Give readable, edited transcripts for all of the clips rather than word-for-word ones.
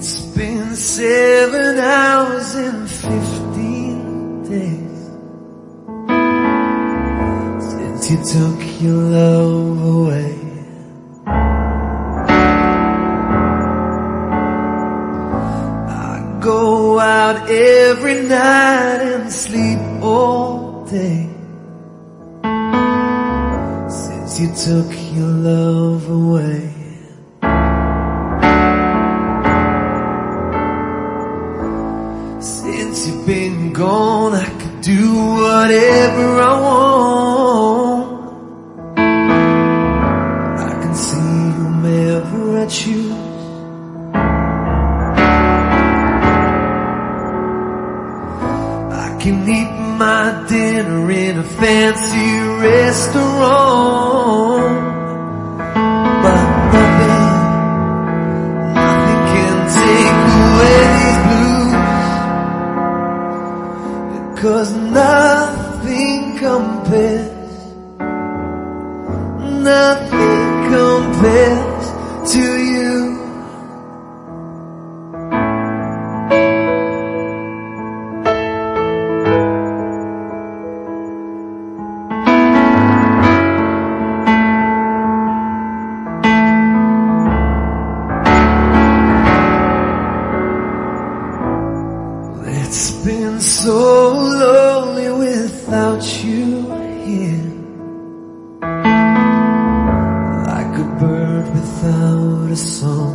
It's been 7 hours and 15 days since you took your love away. I go out every night and sleep all day since you took your love away. Since you've been gone, I could do whatever I want. I can see whomever I choose. I can eat my dinner in a fancy restaurant, but nothing can take away these blues. 'Cause nothing compares to you. It's been so lonely without you here, like a bird without a song.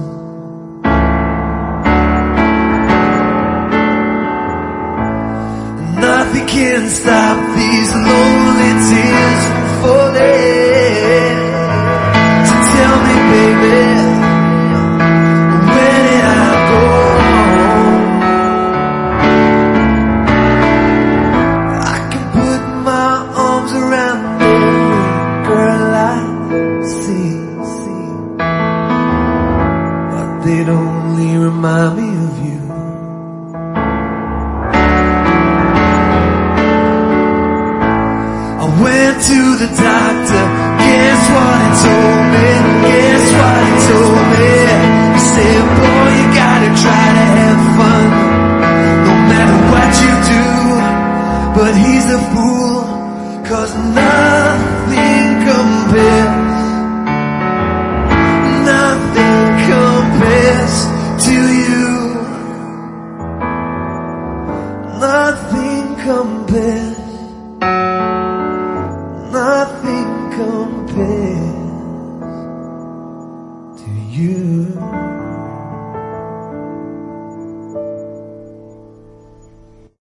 Nothing can stop these lonely tears from falling. So tell me, baby, where did I go wrong? I can put my arms around every girl I see, but they'd only remind me of you. I went to the doctor, guess what he told me? Guess what he told me? He said, boy, you gotta try to have fun, no matter what you do. But he's a fool, 'cause nothing compares to you. Nothing compares to you.